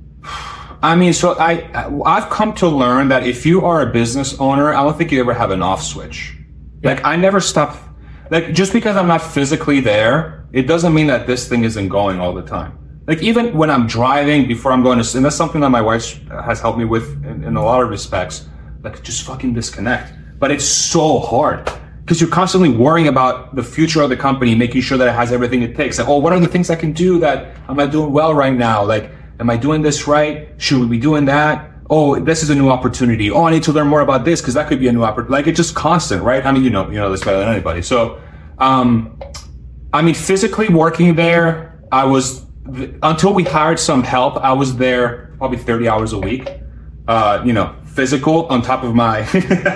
I mean, so I, I've come to learn that if you are a business owner, I don't think you ever have an off switch. Like I never stop, like just because I'm not physically there, it doesn't mean that this thing isn't going all the time. Like even when I'm driving before I'm going to, and that's something that my wife has helped me with in, in a lot of respects, like just fucking disconnect. But it's so hard because you're constantly worrying about the future of the company, making sure that it has everything it takes. Like, oh, what are the things I can do that I'm not doing well right now? Like, am I doing this right? Should we be doing that? Oh, this is a new opportunity. Oh, I need to learn more about this because that could be a new opportunity. Like it's just constant, right? I mean, you know, you know this better than anybody. So, um, I mean, physically working there, I was, until we hired some help, I was there probably thirty hours a week. Uh, you know, physical on top of my,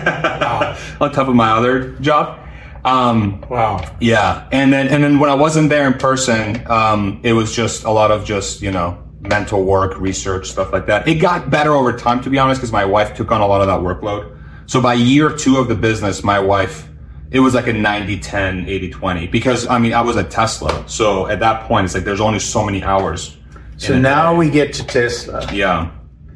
on top of my other job. Um, Wow. yeah. And then, and then when I wasn't there in person, um, it was just a lot of just, you know, mental work, research, stuff like that. It got better over time, to be honest, because my wife took on a lot of that workload. So by year two of the business, my wife, it was like a ninety ten, eighty twenty, because I mean, I was at Tesla. So at that point, it's like, there's only so many hours. So in a now day. we get to Tesla. Yeah.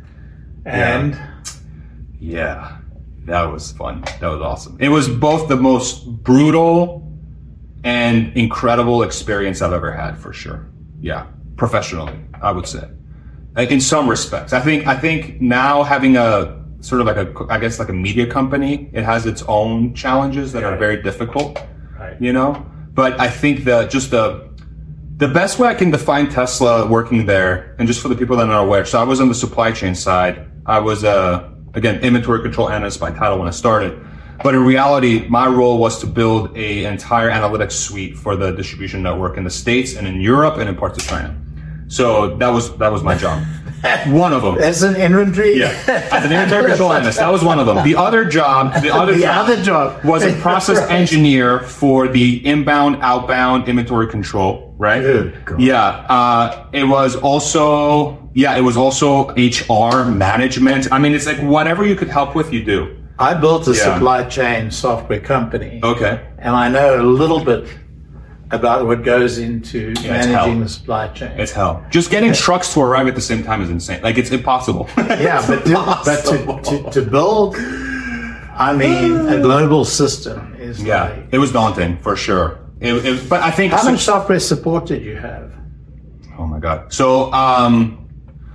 And Yeah. That was fun. That was awesome. It was both the most brutal and incredible experience I've ever had, for sure. Yeah. Professionally, I would say. Like in some respects. I think, I think now having a sort of like a, I guess like a media company, it has its own challenges that are very difficult, Right. you know? But I think that just the, the best way I can define Tesla working there, and just for the people that are not aware, so I was on the supply chain side. I was, uh, again, inventory control analyst by title when I started. But in reality, my role was to build a entire analytics suite for the distribution network in the States and in Europe and in parts of China. So that was that was my job. One of them. As an inventory? Yeah. As an inventory control analyst. That was one of them. The other job, the other, the job, other job was a process right. engineer for the inbound, outbound inventory control, right? Good God. Yeah. Uh, it was also, yeah, it was also H R management. I mean, it's like whatever you could help with, you do. I built a Yeah. supply chain software company. Okay. And I know a little bit about what goes into Yeah, it's managing hell. the supply chain. It's hell. Just getting trucks to arrive at the same time is insane. Like, it's impossible. Yeah, but, to, but to, to, to build, I mean, a global system is Yeah. like... It was daunting, for sure. It, it, but I think... How much software support did you have? Oh my God. So, um,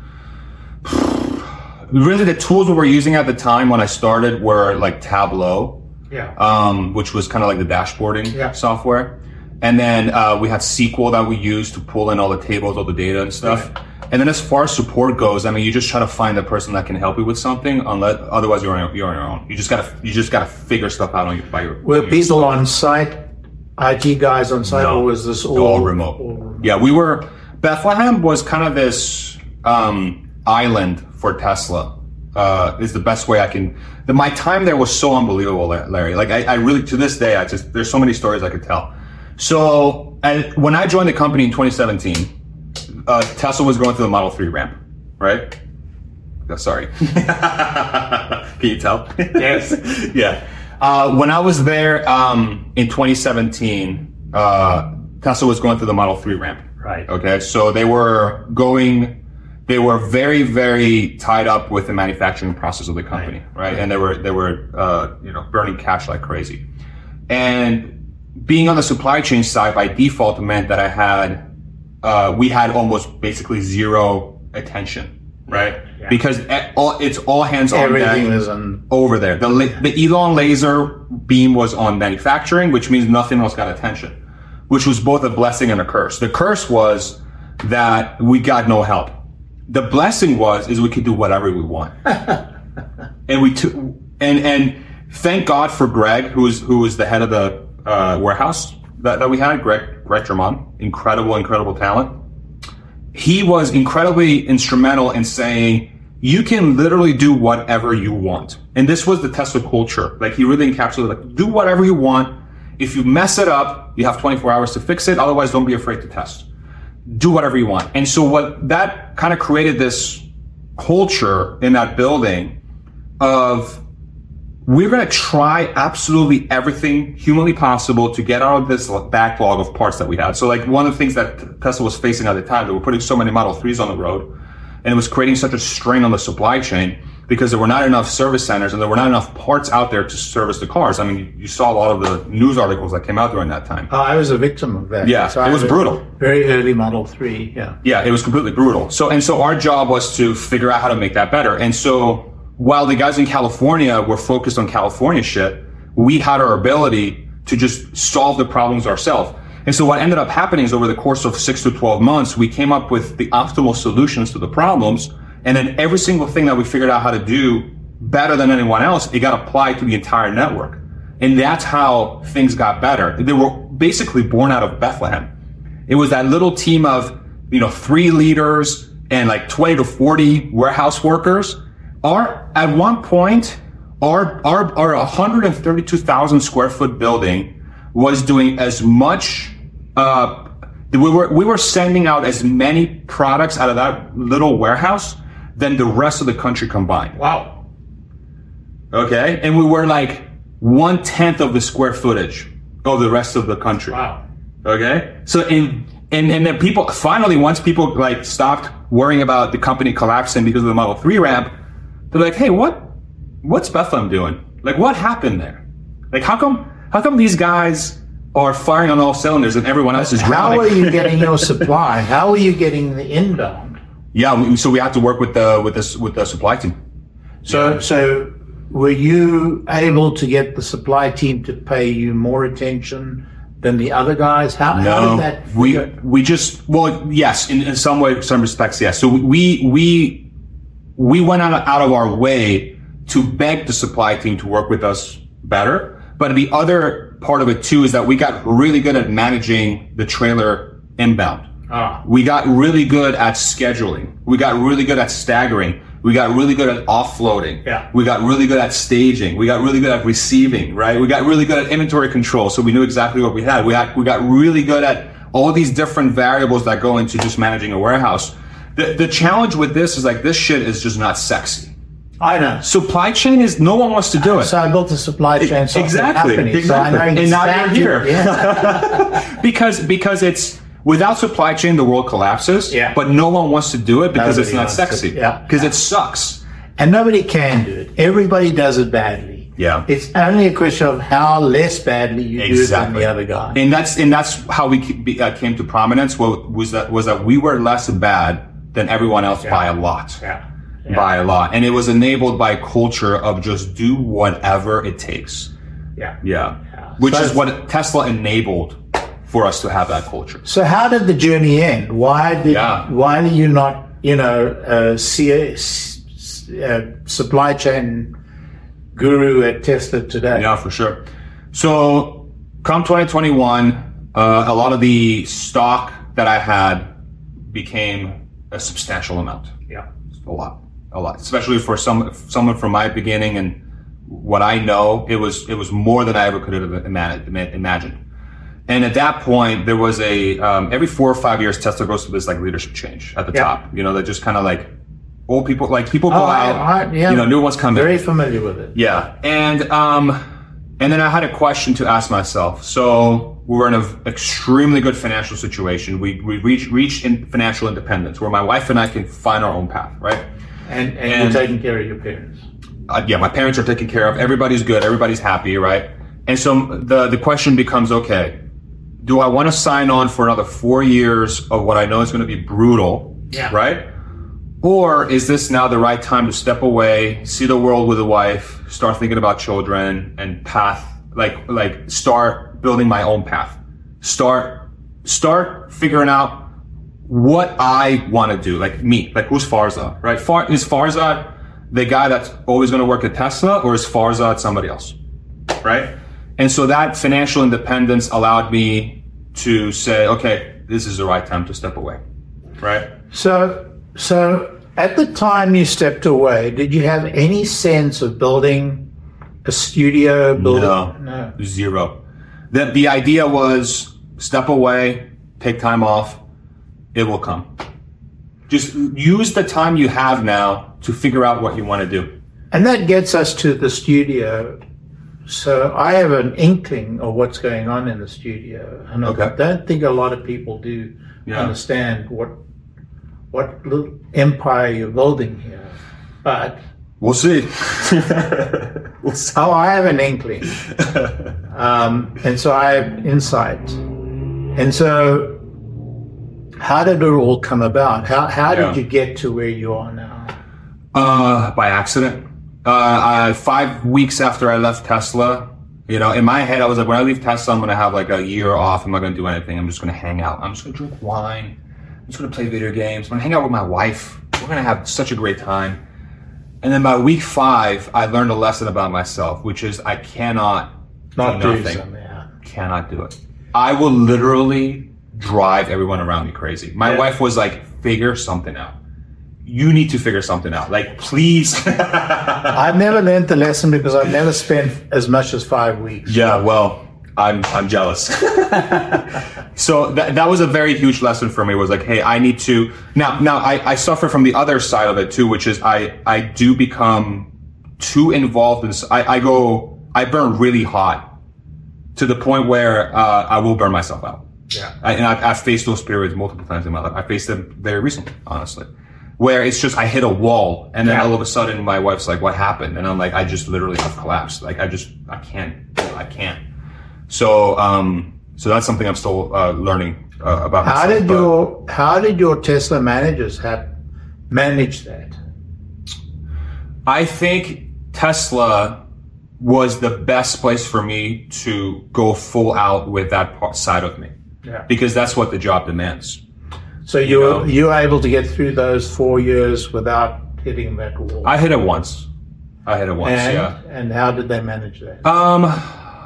really the tools we were using at the time when I started were like Tableau, Yeah. um, which was kind of like the dashboarding Yeah. software. And then, uh, we had S Q L that we used to pull in all the tables, all the data and stuff. Right. And then as far as support goes, I mean, you just try to find the person that can help you with something, unless, otherwise you're on, you're on your own. You just gotta, you just gotta figure stuff out on your, by your, Were your people on site, I T guys on site, No. or was this all, all remote. all remote? Yeah, we were, Bethlehem was kind of this, um, island for Tesla, uh, is the best way I can, the, my time there was so unbelievable, Larry. Like, I, I really, to this day, I just, there's so many stories I could tell. So, and when I joined the company in twenty seventeen, uh, Tesla was going through the Model three ramp, right? Oh, sorry. Can you tell? Yes. Yeah. Uh, when I was there, um, in twenty seventeen, uh, Tesla was going through the Model three ramp. Right. Okay. So they were going, they were very, very tied up with the manufacturing process of the company, right? right? And they were, they were, uh, you know, burning cash like crazy. And being on the supply chain side by default meant that I had, uh, we had almost basically zero attention, right? Yeah. Because it, all, it's all hands on deck. Everything was on... Over there. The, la- the Elon laser beam was on manufacturing, which means nothing else got attention, which was both a blessing and a curse. The curse was that we got no help. The blessing was, is we could do whatever we want. and we took, and, and thank God for Greg, who was, who was the head of the, uh, warehouse that, that we had, Greg, Greg German. Incredible, incredible talent. He was incredibly instrumental in saying, you can literally do whatever you want. And this was the Tesla culture. Like, he really encapsulated, like, do whatever you want. If you mess it up, you have twenty-four hours to fix it. Otherwise, don't be afraid to test. Do whatever you want. And so what that kind of created this culture in that building of, we're going to try absolutely everything humanly possible to get out of this backlog of parts that we had. So like, one of the things that Tesla was facing at the time, they were putting so many Model threes on the road, and it was creating such a strain on the supply chain because there were not enough service centers and there were not enough parts out there to service the cars. I mean, you saw a lot of the news articles that came out during that time. Oh, I was a victim of that. Yeah, so it was brutal. Very early Model three, yeah. Yeah, it was completely brutal. So, and so our job was to figure out how to make that better. And so, while the guys in California were focused on California shit, we had our ability to just solve the problems ourselves. And so what ended up happening is over the course of six to twelve months, we came up with the optimal solutions to the problems. And then every single thing that we figured out how to do better than anyone else, it got applied to the entire network. And that's how things got better. They were basically born out of Bethlehem. It was that little team of, you know, three leaders and like twenty to forty warehouse workers. Our, at one point, our, our, our one hundred thirty-two thousand square foot building was doing as much, uh, we were, we were sending out as many products out of that little warehouse than the rest of the country combined. Wow. Okay. And we were like one tenth of the square footage of the rest of the country. Wow. Okay. So in, and, and then people, finally, once people like stopped worrying about the company collapsing because of the Model three ramp, they're like, hey, what, what's Bethlehem doing? Like, what happened there? Like, how come, how come these guys are firing on all cylinders and everyone else is drowning? How are you getting your supply? How are you getting the inbound? Yeah. We, so we had to work with the, with this, with the supply team. So, Yeah. so were you able to get the supply team to pay you more attention than the other guys? How, how No, did that we, figure- we just, well, yes, in, in some way, some respects, yes. So we, we, we went out, out of our way to beg the supply team to work with us better. But the other part of it too is that we got really good at managing the trailer inbound. Ah. We got really good at scheduling. We got really good at staggering. We got really good at offloading. Yeah. We got really good at staging. We got really good at receiving, right? We got really good at inventory control, so we knew exactly what we had. We had, we got really good at all these different variables that go into just managing a warehouse. The, the challenge with this is like, this shit is just not sexy. I know. Supply chain is, no one wants to do it. So I built a supply chain software Exactly. company. Exactly. So I know and now exactly, you're here. Yeah. because, because it's, without supply chain, the world collapses, Yeah. but no one wants to do it because Nobody it's not wants sexy. to- yeah. Because it sucks. And nobody can do it. Everybody does it badly. Yeah. It's only a question of how less badly you do it than the other guy. And that's and that's how we ke- uh, came to prominence. What was that? Was that we were less bad than everyone else Yeah. by a lot, Yeah. Yeah. by a lot, and it was enabled by a culture of just do whatever it takes. Yeah. Yeah, Yeah. which So is it's- what Tesla enabled for us to have that culture. So how did the journey end? Why did Yeah. why did you not, you know, uh, see a s- uh, supply chain guru at Tesla today? Yeah, for sure. So, come twenty twenty-one, uh, a lot of the stock that I had became a substantial amount. Yeah. A lot, a lot, especially for some someone from my beginning and what I know. It was it was more than I ever could have ima- imagined. And at that point, there was a um, every four or five years, Tesla goes through this like leadership change at the Yeah. top. You know, that just kind of like old people, like people go Oh, I- out. I- yeah. You know, new ones come in. Very familiar with it. Yeah, and um, and then I had a question to ask myself. So we were in an extremely good financial situation. We we reached reached in financial independence, where my wife and I can find our own path, right? And, and, And- you're taking care of your parents. Uh, yeah, my parents are taken care of. Everybody's good. Everybody's happy, right? And so the the question becomes, okay, do I want to sign on for another four years of what I know is going to be brutal, Yeah. right? Or is this now the right time to step away, see the world with a wife, start thinking about children and path, like, like start building my own path, start, start figuring out what I want to do, like me, like who's Farzad, right? Far, is Farzad the guy that's always going to work at Tesla, or is Farzad somebody else, right? And so that financial independence allowed me to say, okay, this is the right time to step away, right? So, so at the time you stepped away, did you have any sense of building a studio? Building? No, no. zero. The, the idea was step away, take time off, it will come. Just use the time you have now to figure out what you want to do. And that gets us to the studio. So I have an inkling of what's going on in the studio, and Okay. I don't think a lot of people do Yeah. understand what what little empire you're building here. But We'll see. we'll see. oh, I have an inkling, um, and so I have insight. And so, how did it all come about? How how Yeah. did you get to where you are now? Uh, by accident. Uh, I, five weeks after I left Tesla, you know, in my head, I was like, when I leave Tesla, I'm going to have like a year off. I'm not going to do anything. I'm just going to hang out. I'm just going to drink wine. I'm just going to play video games. I'm going to hang out with my wife. We're going to have such a great time. And then by week five, I learned a lesson about myself, which is I cannot Not do do nothing. something. Yeah. Cannot do it. I will literally drive everyone around me crazy. My Yeah. wife was like, figure something out. You need to figure something out. Like, please. I've never learned the lesson because I've never spent as much as five weeks. Yeah, well, I'm I'm jealous. So that that was a very huge lesson for me. Was like, hey, I need to now. Now I, I suffer from the other side of it too, which is I I do become too involved in. I I go I burn really hot to the point where uh, I will burn myself out. Yeah. I, and I've, I've faced those periods multiple times in my life. I faced them very recently, honestly, where it's just I hit a wall, and then Yeah. all of a sudden my wife's like, "What happened?" And I'm like, "I just literally have collapsed. Like I just I can't I can't." So um so that's something I'm still uh, learning uh, about. How myself, did but- your How did your Tesla managers have manage that? I think Tesla was the best place for me to go full out with that part, side of me, Yeah. because that's what the job demands. So you know. were you were able to get through those four years without hitting that wall. I hit it once. I hit it once. and, Yeah. and how did they manage that? Um,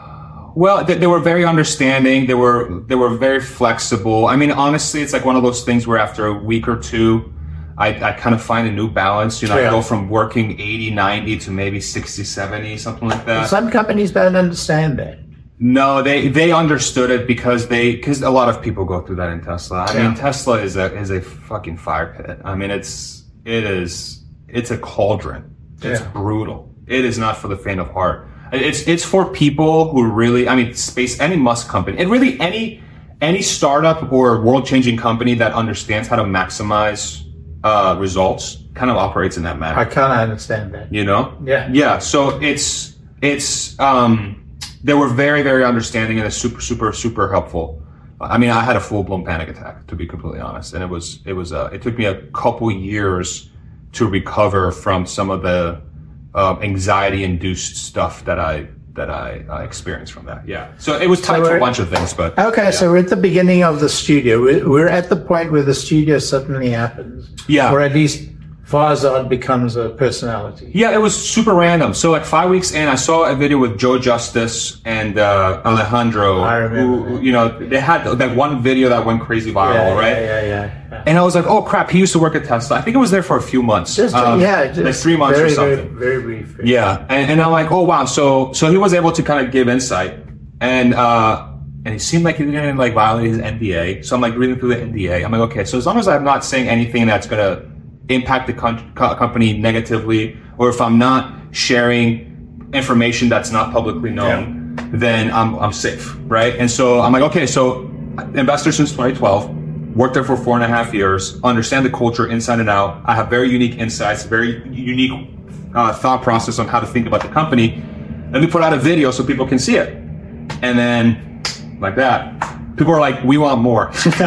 Well, they, they were very understanding. They were they were very flexible. I mean, honestly, it's like one of those things where after a week or two, I, I kind of find a new balance. You know, yeah. I go from working eighty, ninety to maybe sixty, seventy, something like that. Some companies don't understand that. No, they, they understood it because they, because a lot of people go through that in Tesla. I yeah. mean, Tesla is a, is a fucking fire pit. I mean, it's, it is, it's a cauldron. It's yeah. brutal. It is not for the faint of heart. It's, it's for people who really, I mean, space, any Musk company, and really any, any startup or world changing company that understands how to maximize, uh, results kind of operates in that manner. I kind of understand that. You know? Yeah. Yeah. So it's, it's, um, they were very, very understanding and super, super, super helpful. I mean, I had a full-blown panic attack, to be completely honest, and it was, it was, uh, it took me a couple years to recover from some of the uh, anxiety-induced stuff that I that I uh, experienced from that. Yeah, so it was tied so to a bunch of things, but okay. Yeah. So we're at the beginning of the studio. We're, we're at the point where the studio suddenly happens. Yeah, or at least Farzad becomes a personality. Yeah, it was super random. So like five weeks in, I saw a video with Joe Justice and uh, Alejandro. I remember. Who, you know, they had that one video that went crazy viral, yeah, right? Yeah, yeah, yeah. And I was like, oh crap, he used to work at Tesla. I think it was there for a few months. Just um, yeah, just like three months very, or something. Very, very brief. Yeah, and, and I'm like, oh wow. So so he was able to kind of give insight, and uh, and it seemed like he didn't like violate his N D A. So I'm like reading through the N D A. I'm like, okay, so as long as I'm not saying anything that's gonna impact the con- co- company negatively, or if I'm not sharing information that's not publicly known, yeah. then I'm I'm safe, right? And so I'm like, okay, so investor since twenty twelve, worked there for four and a half years, understand the culture inside and out. I have very unique insights, very unique uh, thought process on how to think about the company. Let me put out a video so people can see it, and then like that, people are like, we want more.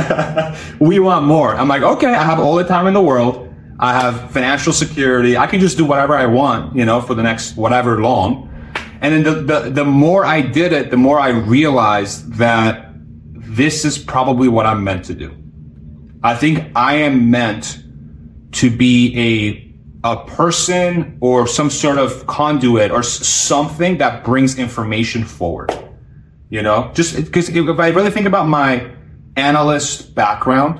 We want more. I'm like, okay, I have all the time in the world. I have financial security. I can just do whatever I want, you know, for the next whatever long. And then the, the, the more I did it, the more I realized that this is probably what I'm meant to do. I think I am meant to be a, a person or some sort of conduit or s- something that brings information forward. You know, just because if I really think about my analyst background,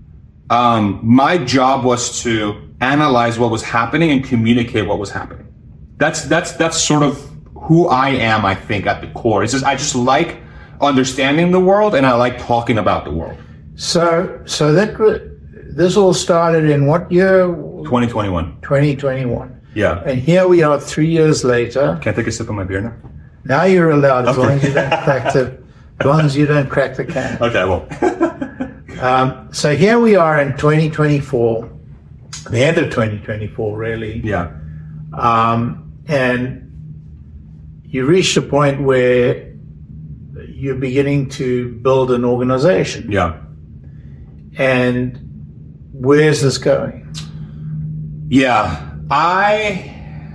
Um, my job was to analyze what was happening and communicate what was happening. That's, that's, that's sort of who I am, I think, at the core. It's just, I just like understanding the world and I like talking about the world. So, so that, this all started in what year? twenty twenty-one. twenty twenty-one. Yeah. And here we are three years later. Can I take a sip of my beer now? Now you're allowed, as okay. long as you don't crack the, as long as you don't crack the can. Okay, well. Um, so here we are in twenty twenty-four, the end of twenty twenty-four, really. Yeah. Um, and you reached a point where you're beginning to build an organization. Yeah. And where's this going? Yeah. I,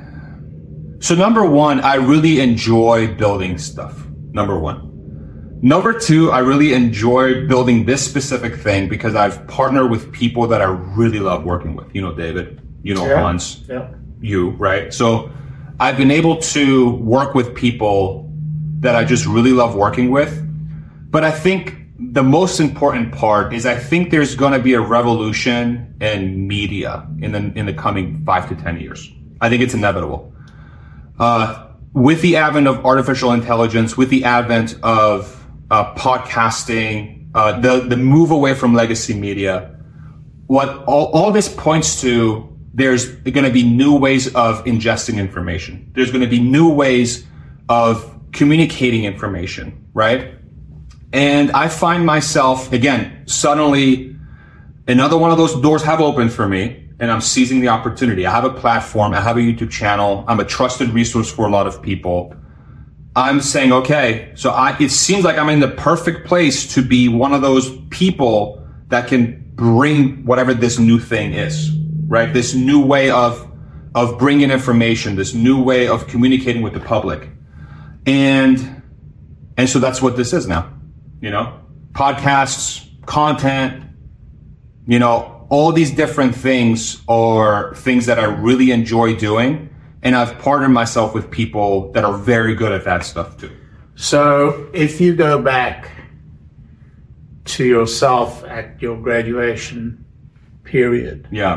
so number one, I really enjoy building stuff. Number one. Number two, I really enjoy building this specific thing because I've partnered with people that I really love working with. You know, David, you know, yeah. Hans, yeah. you, right? So I've been able to work with people that I just really love working with. But I think the most important part is I think there's going to be a revolution in media in the, in the coming five to ten years. I think it's inevitable. Uh, with the advent of artificial intelligence, with the advent of Uh, podcasting, uh, the, the move away from legacy media. What all, all this points to, there's going to be new ways of ingesting information. There's going to be new ways of communicating information, right? And I find myself, again, suddenly another one of those doors have opened for me and I'm seizing the opportunity. I have a platform. I have a YouTube channel. I'm a trusted resource for a lot of people. I'm saying, okay, so I, it seems like I'm in the perfect place to be one of those people that can bring whatever this new thing is, right? This new way of, of bringing information, this new way of communicating with the public. And, and so that's what this is now, you know, podcasts, content, you know, all these different things are things that I really enjoy doing. And I've partnered myself with people that are very good at that stuff too. So if you go back to yourself at your graduation period, Yeah.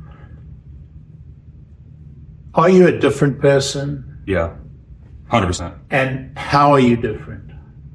are you a different person? Yeah. one hundred percent. And how are you different?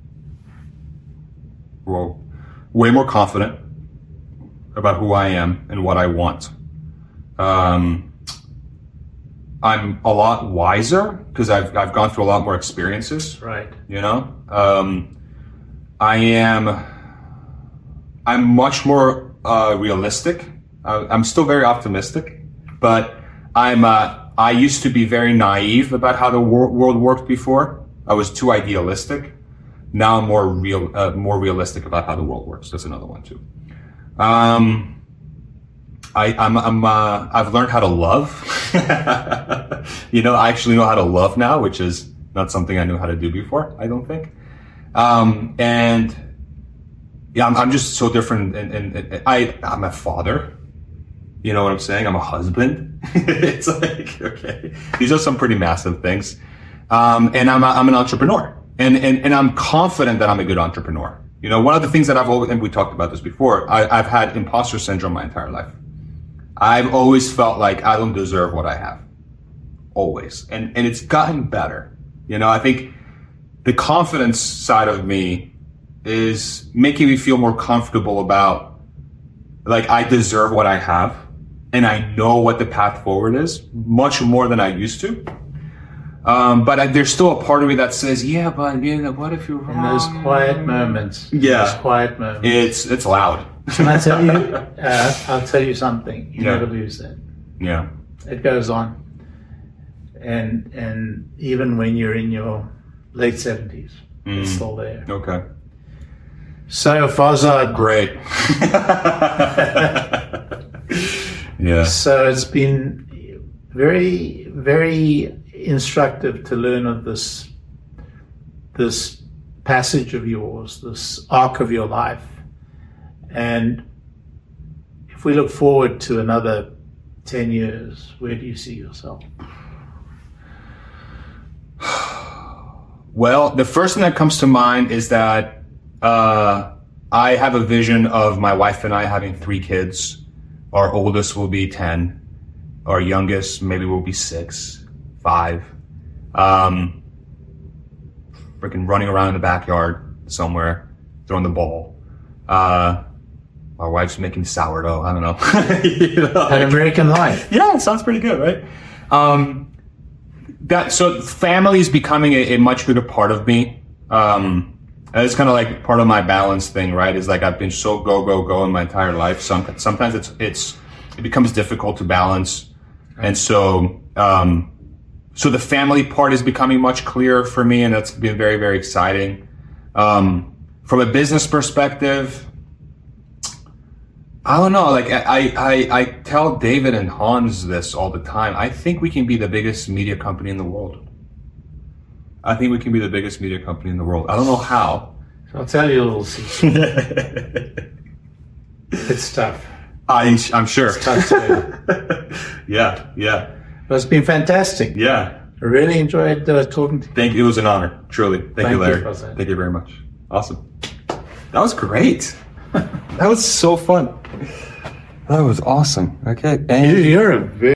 Well, way more confident about who I am and what I want. Um, I'm a lot wiser because I've I've gone through a lot more experiences. Right. You know, um, I am. I'm much more uh, realistic. I, I'm still very optimistic, but I'm. Uh, I used to be very naive about how the wor- world worked before. I was too idealistic. Now I'm more real, uh, more realistic about how the world works. That's another one too. Um, I, I'm, I'm, uh, I've learned how to love. You know, I actually know how to love now, which is not something I knew how to do before, I don't think. Um, and yeah, I'm, I'm just so different. And, and, and I, I'm a father. You know what I'm saying? I'm a husband. It's like, okay, these are some pretty massive things. Um, and I'm, a, I'm an entrepreneur, and, and, and I'm confident that I'm a good entrepreneur. You know, one of the things that I've always, and we talked about this before, I, I've had imposter syndrome my entire life. I've always felt like I don't deserve what I have. Always. And, and it's gotten better. You know, I think the confidence side of me is making me feel more comfortable about, like, I deserve what I have and I know what the path forward is much more than I used to. Um, but I, there's still a part of me that says, yeah, but you know, what if you're wrong? In those quiet moments. Yeah. Those quiet moments. It's, it's loud. Can I tell you, uh, I'll tell you something. You Yeah. never lose that. Yeah. It goes on. And and even when you're in your late seventies, it's still there. Okay. So Farzad, Great. Yeah. so it's been very, very instructive to learn of this this passage of yours, this arc of your life. And if we look forward to another ten years, where do you see yourself? Well, the first thing that comes to mind is that uh, I have a vision of my wife and I having three kids. Our oldest will be ten. Our youngest maybe will be six, five. Um, freaking running around in the backyard somewhere, throwing the ball. Uh, my wife's making sourdough. I don't know. You know, An American life. yeah, it sounds pretty good, right? Um, that so family is becoming a, a much bigger part of me. Um, and it's kind of like part of my balance thing, right? Is like I've been so go go go in my entire life. Some sometimes it's it's it becomes difficult to balance, and so um, so the family part is becoming much clearer for me, and that's been very very exciting. Um, from a business perspective, I don't know. Like I, I, I tell David and Hans this all the time. I think we can be the biggest media company in the world. I think we can be the biggest media company in the world. I don't know how. I'll tell you a little secret. It's tough. I, I'm sure. It's tough to do. Yeah, yeah, But it's been fantastic. yeah. I really enjoyed uh, talking to you. Thank you. It was an honor, truly. Thank, Thank you, you, Larry. Farzad. Thank you very much. Awesome. That was great. That was so fun. That was awesome. Okay. And You're a very